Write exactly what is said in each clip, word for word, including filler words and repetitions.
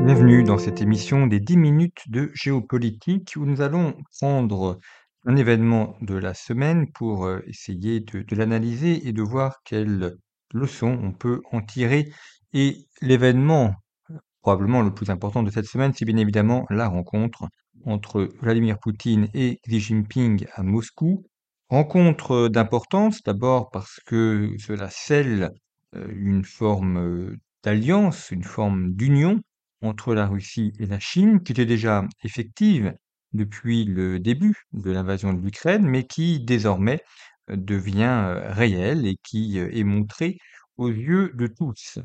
Bienvenue dans cette émission des dix minutes de géopolitique où nous allons prendre un événement de la semaine pour euh, essayer de, de l'analyser et de voir quelles leçons on peut en tirer. Et l'événement probablement le plus important de cette semaine, c'est bien évidemment la rencontre entre Vladimir Poutine et Xi Jinping à Moscou. Rencontre d'importance, d'abord parce que cela scelle euh, une forme euh, d'alliance, une forme d'union entre la Russie et la Chine, qui était déjà effective depuis le début de l'invasion de l'Ukraine, mais qui désormais euh, devient euh, réelle et qui euh, est montrée aux yeux de tous.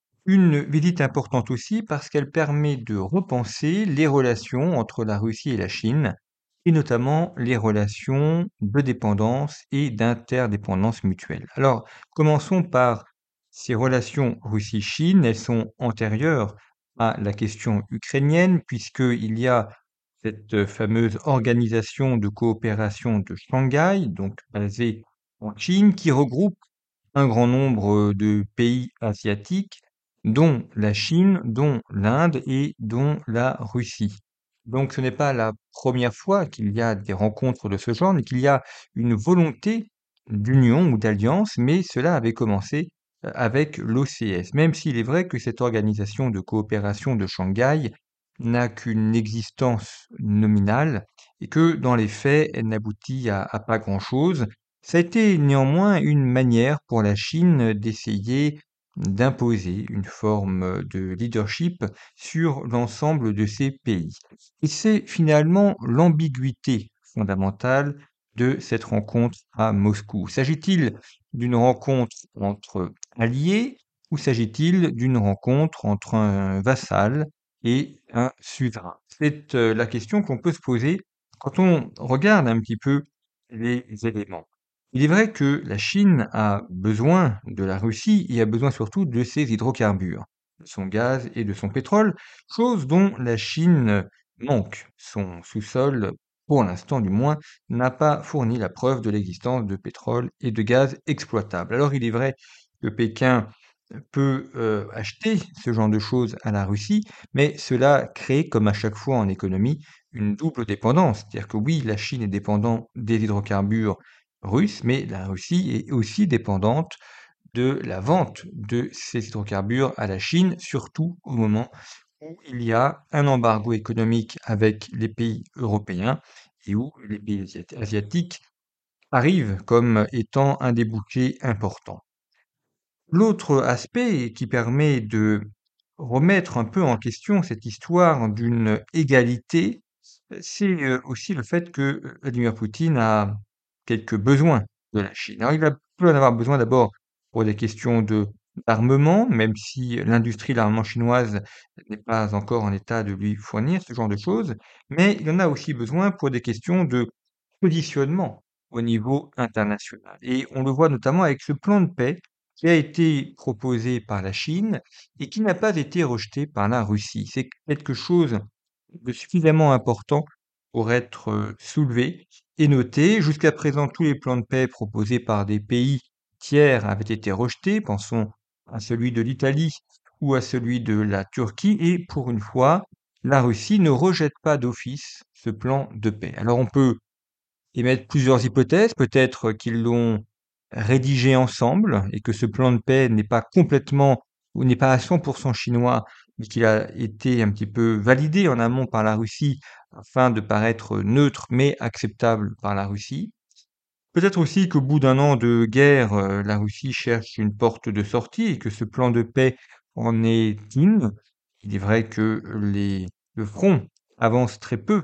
Une visite importante aussi parce qu'elle permet de repenser les relations entre la Russie et la Chine, et notamment les relations de dépendance et d'interdépendance mutuelle. Alors, commençons par ces relations Russie-Chine. Elles sont antérieures à la question ukrainienne, puisqu'il y a cette fameuse organisation de coopération de Shanghai, donc basée en Chine, qui regroupe un grand nombre de pays asiatiques, dont la Chine, dont l'Inde et dont la Russie. Donc ce n'est pas la première fois qu'il y a des rencontres de ce genre, mais qu'il y a une volonté d'union ou d'alliance, mais cela avait commencé euh, avec l'O C S, même s'il est vrai que cette organisation de coopération de Shanghai n'a qu'une existence nominale et que dans les faits, elle n'aboutit à, à pas grand-chose. Ça a été néanmoins une manière pour la Chine d'essayer d'imposer une forme de leadership sur l'ensemble de ces pays. Et c'est finalement l'ambiguïté fondamentale de cette rencontre à Moscou. S'agit-il d'une rencontre entre alliés ou s'agit-il d'une rencontre entre un vassal et un suzerain? C'est euh, la question qu'on peut se poser quand on regarde un petit peu les éléments. Il est vrai que la Chine a besoin de la Russie et a besoin surtout de ses hydrocarbures, de son gaz et de son pétrole, chose dont la Chine manque. Son sous-sol, pour l'instant du moins, n'a pas fourni la preuve de l'existence de pétrole et de gaz exploitables. Alors il est vrai que Pékin peut euh, acheter ce genre de choses à la Russie, mais cela crée, comme à chaque fois en économie, une double dépendance. C'est-à-dire que oui, la Chine est dépendante des hydrocarbures russe, mais la Russie est aussi dépendante de la vente de ces hydrocarbures à la Chine, surtout au moment où il y a un embargo économique avec les pays européens et où les pays asiat- asiatiques arrivent comme étant un débouché important. L'autre aspect qui permet de remettre un peu en question cette histoire d'une égalité, c'est euh, aussi le fait que euh, Vladimir Poutine a quelques besoins de la Chine. Alors, il va peut en avoir besoin d'abord pour des questions de d'armement, même si l'industrie de l'armement chinoise n'est pas encore en état de lui fournir ce genre de choses, mais il en a aussi besoin pour des questions de positionnement au niveau international. Et on le voit notamment avec ce plan de paix qui a été proposé par la Chine et qui n'a pas été rejeté par la Russie. C'est quelque chose de suffisamment important pour être euh, soulevé et noté. Jusqu'à présent, tous les plans de paix proposés par des pays tiers avaient été rejetés. Pensons à celui de l'Italie ou à celui de la Turquie. Et pour une fois, la Russie ne rejette pas d'office ce plan de paix. Alors on peut émettre plusieurs hypothèses. Peut-être qu'ils l'ont rédigé ensemble et que ce plan de paix n'est pas complètement ou n'est pas à cent pour cent chinois, mais qu'il a été un petit peu validé en amont par la Russie afin de paraître neutre mais acceptable par la Russie. Peut-être aussi qu'au bout d'un an de guerre, euh, la Russie cherche une porte de sortie et que ce plan de paix en est une. Il est vrai que les, le front avance très peu.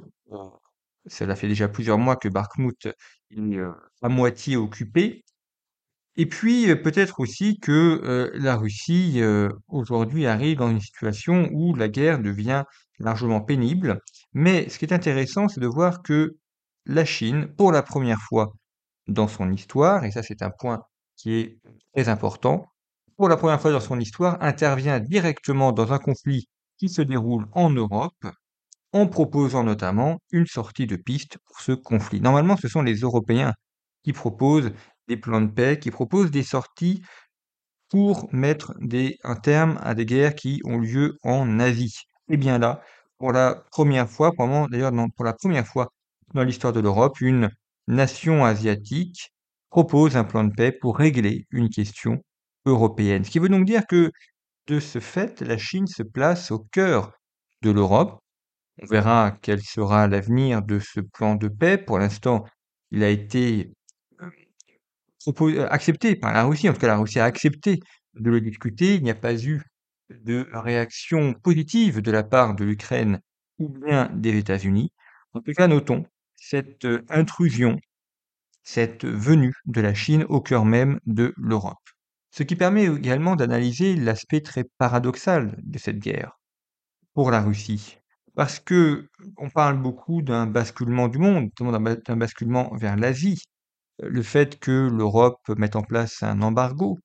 Cela fait déjà plusieurs mois que Bakhmout est euh, à moitié occupé. Et puis euh, peut-être aussi que euh, la Russie euh, aujourd'hui arrive dans une situation où la guerre devient largement pénible. Mais ce qui est intéressant, c'est de voir que la Chine, pour la première fois dans son histoire, et ça c'est un point qui est très important, pour la première fois dans son histoire, intervient directement dans un conflit qui se déroule en Europe en proposant notamment une sortie de piste pour ce conflit. Normalement, ce sont les Européens qui proposent des plans de paix, qui proposent des sorties pour mettre des, un terme à des guerres qui ont lieu en Asie. Et bien là, pour la première fois, probablement d'ailleurs non, pour la première fois dans l'histoire de l'Europe, une nation asiatique propose un plan de paix pour régler une question européenne. Ce qui veut donc dire que, de ce fait, la Chine se place au cœur de l'Europe. On verra quel sera l'avenir de ce plan de paix. Pour l'instant, il a été euh, propo- euh, accepté par la Russie. En tout cas, la Russie a accepté de le discuter. Il n'y a pas eu de réaction positive de la part de l'Ukraine ou bien des États-Unis. En tout cas, notons cette euh, intrusion, cette venue de la Chine au cœur même de l'Europe. Ce qui permet également d'analyser l'aspect très paradoxal de cette guerre pour la Russie. Parce que on parle beaucoup d'un basculement du monde, notamment d'un ba- d'un basculement vers l'Asie. Euh, Le fait que l'Europe mette en place un embargo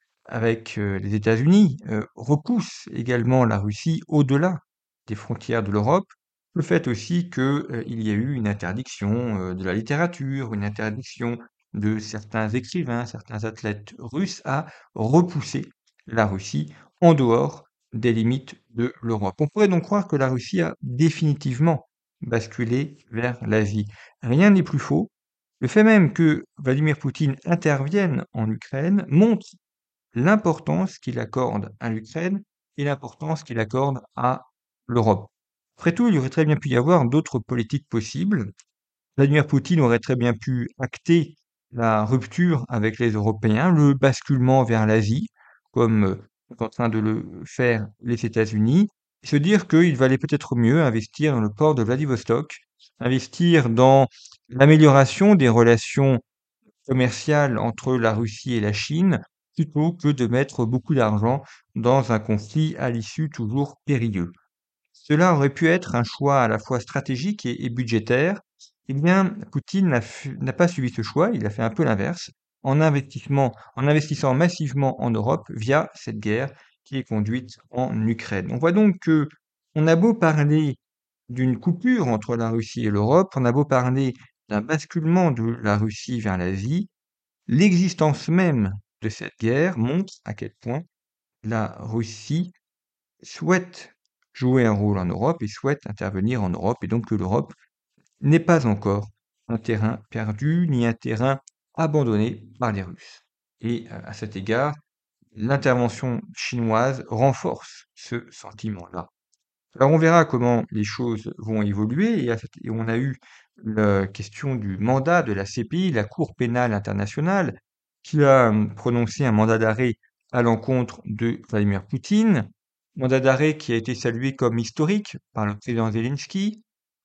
avec euh, les États-Unis euh, repousse également la Russie au-delà des frontières de l'Europe. Le fait aussi qu'il y a eu une interdiction euh, de la littérature, une interdiction de certains écrivains, certains athlètes russes à repousser la Russie en dehors des limites de l'Europe. On pourrait donc croire que la Russie a définitivement basculé vers l'Asie. Rien n'est plus faux. Le fait même que Vladimir Poutine intervienne en Ukraine montre l'importance qu'il accorde à l'Ukraine et l'importance qu'il accorde à l'Europe. Après tout, il aurait très bien pu y avoir d'autres politiques possibles. Vladimir Poutine aurait très bien pu acter la rupture avec les Européens, le basculement vers l'Asie, comme euh, sont en train de le faire les États-Unis, et se dire qu'il valait peut-être mieux investir dans le port de Vladivostok, investir dans l'amélioration des relations commerciale entre la Russie et la Chine, plutôt que de mettre beaucoup d'argent dans un conflit à l'issue toujours périlleux. Cela aurait pu être un choix à la fois stratégique et, et budgétaire. Eh bien, Poutine n'a fu- n'a pas suivi ce choix, il a fait un peu l'inverse, en investissement, en investissant massivement en Europe via cette guerre qui est conduite en Ukraine. On voit donc que on a beau parler d'une coupure entre la Russie et l'Europe, on a beau parler d'un basculement de la Russie vers l'Asie, l'existence même de cette guerre montre à quel point la Russie souhaite jouer un rôle en Europe et souhaite intervenir en Europe, et donc que l'Europe n'est pas encore un terrain perdu ni un terrain abandonné par les Russes. Et euh, à cet égard, l'intervention chinoise renforce ce sentiment-là. Alors on verra comment les choses vont évoluer et, à cette- et on a eu la question du mandat de la C P I, la Cour pénale internationale, qui a hum, prononcé un mandat d'arrêt à l'encontre de Vladimir Poutine, mandat d'arrêt qui a été salué comme historique par le président Zelensky,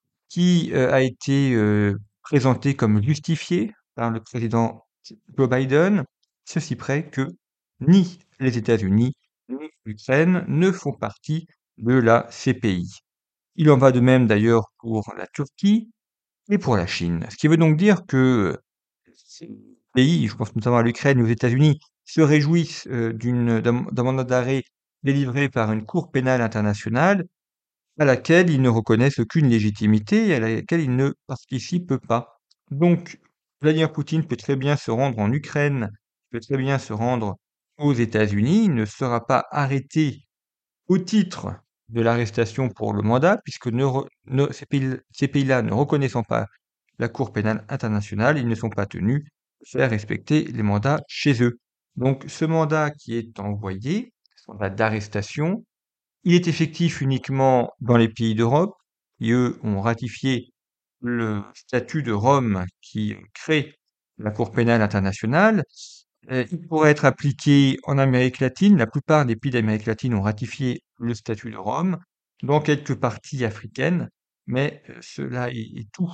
qui euh, a été euh, présenté comme justifié par le président Joe Biden, ceci près que ni les États-Unis ni l'Ukraine ne font partie de la C P I. Il en va de même d'ailleurs pour la Turquie et pour la Chine. Ce qui veut donc dire que ces pays, je pense notamment à l'Ukraine et aux États-Unis, se réjouissent euh, d'une, d'un, d'un mandat d'arrêt délivré par une Cour pénale internationale à laquelle ils ne reconnaissent aucune légitimité et à laquelle ils ne participent pas. Donc, Vladimir Poutine peut très bien se rendre en Ukraine, peut très bien se rendre aux États-Unis, il ne sera pas arrêté au titre de l'arrestation pour le mandat, puisque ne re- ne- ces pays, ces pays-là ne reconnaissant pas la Cour pénale internationale, ils ne sont pas tenus de faire respecter les mandats chez eux. Donc, ce mandat qui est envoyé, ce mandat d'arrestation, il est effectif uniquement dans les pays d'Europe, qui eux ont ratifié le statut de Rome qui crée la Cour pénale internationale. Euh, il pourrait être appliqué en Amérique latine. La plupart des pays d'Amérique latine ont ratifié le statut de Rome, dans quelques parties africaines, mais euh, cela est, est tout.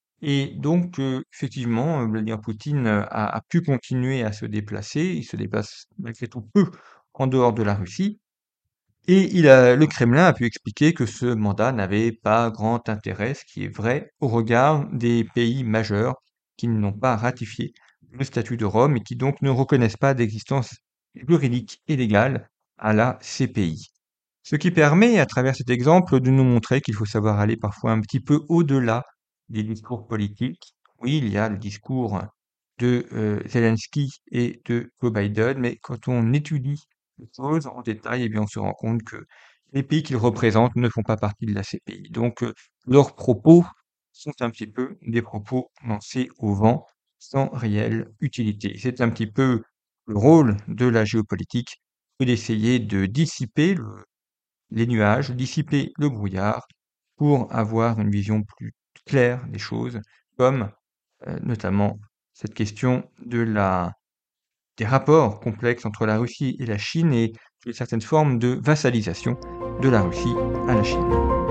Et donc, euh, effectivement, euh, Vladimir Poutine euh, a, a pu continuer à se déplacer. Il se déplace malgré tout peu en dehors de la Russie. Et il a, le Kremlin a pu expliquer que ce mandat n'avait pas grand intérêt, ce qui est vrai au regard des pays majeurs qui n'ont pas ratifié le statut de Rome et qui donc ne reconnaissent pas d'existence juridique et légale à la C P I. Ce qui permet, à travers cet exemple, de nous montrer qu'il faut savoir aller parfois un petit peu au-delà des discours politiques. Oui, il y a le discours de euh, Zelensky et de Joe Biden, mais quand on étudie les choses en détail, eh bien, on se rend compte qu'il les pays qu'ils représentent ne font pas partie de la C P I. Donc, heu, leurs propos sont un petit peu des propos lancés au vent, sans réelle utilité. C'est un petit peu le rôle de la géopolitique que d'essayer de dissiper le les nuages, dissiper le brouillard pour avoir une vision plus claire des choses, comme, heu, notamment cette question de la des rapports complexes entre la Russie et la Chine et d'une certaine forme de vassalisation de la Russie à la Chine.